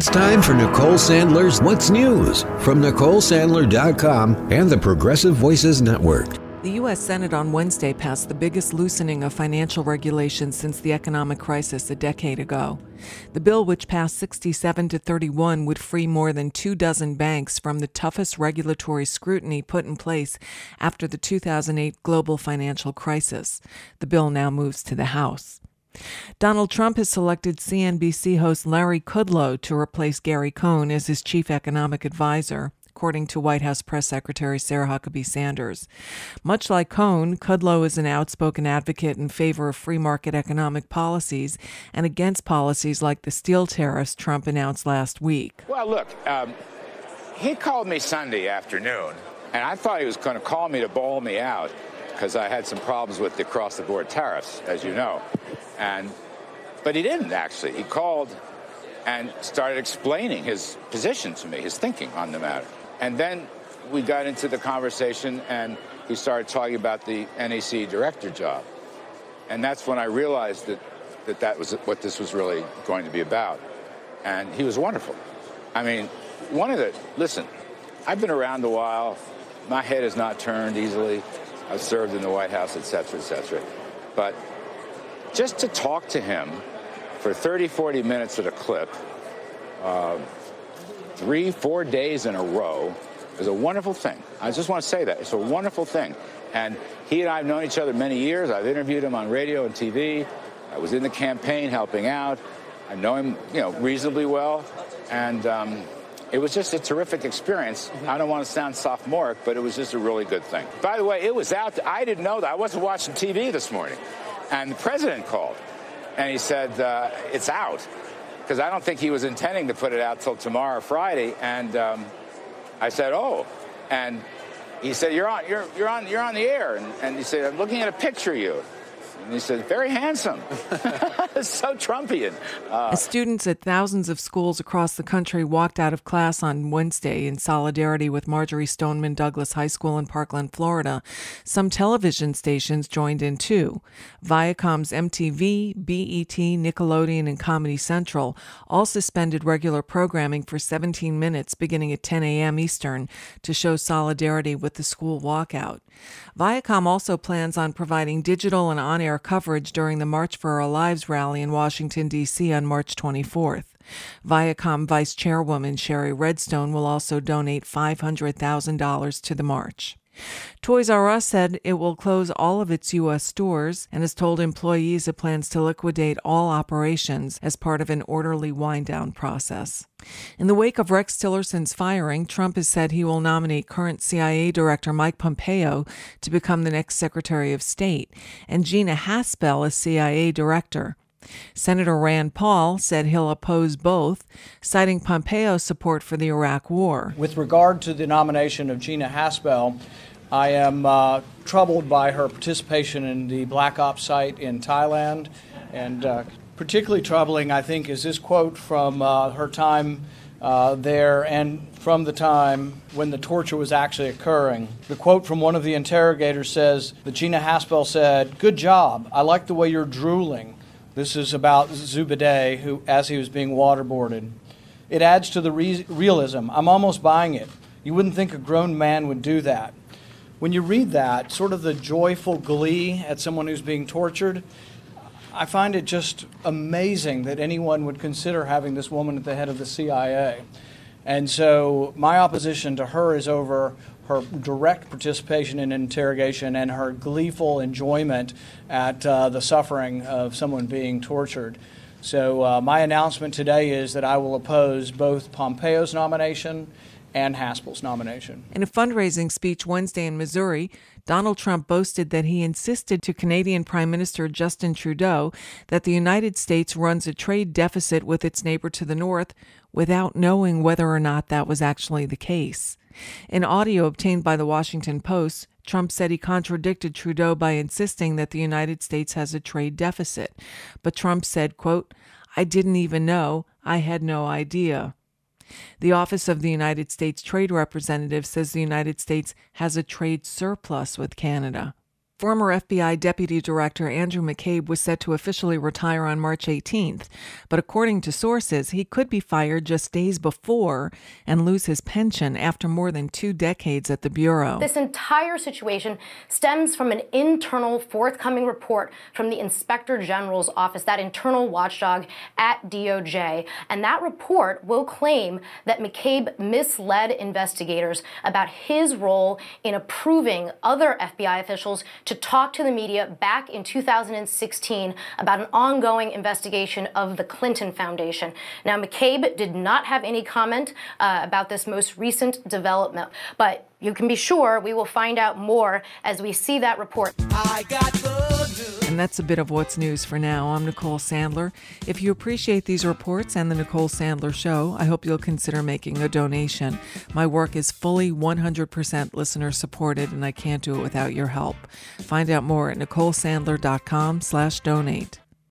time for Nicole Sandler's What's News from NicoleSandler.com and the Progressive Voices Network. The U.S. Senate on Wednesday passed the biggest loosening of financial regulations since the economic crisis a decade ago. The bill, which passed 67-31, would free more than 24 banks from the toughest regulatory scrutiny put in place after the 2008 global financial crisis. The bill now moves to the House. Donald Trump has selected CNBC host Larry Kudlow to replace Gary Cohn as his chief economic advisor, according to White House Press Secretary Sarah Huckabee Sanders. Much like Cohn, Kudlow is an outspoken advocate in favor of free market economic policies and against policies like the steel tariffs Trump announced last week. Well, look, he called me Sunday afternoon, and I thought he was going to call me to bawl me out because I had some problems with the across-the-board tariffs, as you know. But he didn't, actually. He called and started explaining his position to me, his thinking on the matter. And then we got into the conversation, and he started talking about the NEC director job. And that's when I realized that was what this was really going to be about. And he was wonderful. I mean, listen, I've been around a while. My head has not turned easily. I've served in the White House, et cetera, et cetera. But just to talk to him for 30, 40 minutes at a clip, 3-4 days in a row, is a wonderful thing. I just want to say that. It's a wonderful thing. And he and I have known each other many years. I've interviewed him on radio and TV. I was in the campaign helping out. I know him, reasonably well. And it was just a terrific experience. I don't want to sound sophomoric, but it was just a really good thing. By the way, it was out. I didn't know that. I wasn't watching TV this morning. And the president called. And he said, it's out. Because I don't think he was intending to put it out till tomorrow or Friday. And I said, oh. And he said, you're on the air. And he said, I'm looking at a picture of you. And he said, very handsome. So Trumpian. As students at thousands of schools across the country walked out of class on Wednesday in solidarity with Marjorie Stoneman Douglas High School in Parkland, Florida, some television stations joined in too. Viacom's MTV, BET, Nickelodeon, and Comedy Central all suspended regular programming for 17 minutes beginning at 10 a.m. Eastern to show solidarity with the school walkout. Viacom also plans on providing digital and on-air coverage during the March for Our Lives rally in Washington, D.C. on March 24th. Viacom Vice Chairwoman Sherry Redstone will also donate $500,000 to the march. Toys R Us said it will close all of its U.S. stores and has told employees it plans to liquidate all operations as part of an orderly wind-down process. In the wake of Rex Tillerson's firing, Trump has said he will nominate current CIA Director Mike Pompeo to become the next Secretary of State, and Gina Haspel as CIA Director. Senator Rand Paul said he'll oppose both, citing Pompeo's support for the Iraq War. With regard to the nomination of Gina Haspel, I am troubled by her participation in the Black Ops site in Thailand, and particularly troubling, I think, is this quote from her time there and from the time when the torture was actually occurring. The quote from one of the interrogators says that Gina Haspel said, "Good job. I like the way you're drooling." This is about Zubedee, who, as he was being waterboarded. It adds to the realism. I'm almost buying it. You wouldn't think a grown man would do that. When you read that, sort of the joyful glee at someone who's being tortured, I find it just amazing that anyone would consider having this woman at the head of the CIA. And so my opposition to her is over her direct participation in interrogation and her gleeful enjoyment at the suffering of someone being tortured. So my announcement today is that I will oppose both Pompeo's nomination and Haspel's nomination. In a fundraising speech Wednesday in Missouri, Donald Trump boasted that he insisted to Canadian Prime Minister Justin Trudeau that the United States runs a trade deficit with its neighbor to the north without knowing whether or not that was actually the case. In audio obtained by the Washington Post, Trump said he contradicted Trudeau by insisting that the United States has a trade deficit. But Trump said, quote, "I didn't even know. I had no idea." The Office of the United States Trade Representative says the United States has a trade surplus with Canada. Former FBI Deputy Director Andrew McCabe was set to officially retire on March 18th, but according to sources, he could be fired just days before and lose his pension after more than 2 decades at the Bureau. This entire situation stems from an internal forthcoming report from the Inspector General's office, that internal watchdog at DOJ, and that report will claim that McCabe misled investigators about his role in approving other FBI officials to talk to the media back in 2016 about an ongoing investigation of the Clinton Foundation. Now, McCabe did not have any comment about this most recent development, but you can be sure we will find out more as we see that report. And that's a bit of what's news for now. I'm Nicole Sandler. If you appreciate these reports and the Nicole Sandler Show, I hope you'll consider making a donation. My work is fully 100% listener supported, and I can't do it without your help. Find out more at NicoleSandler.com/donate.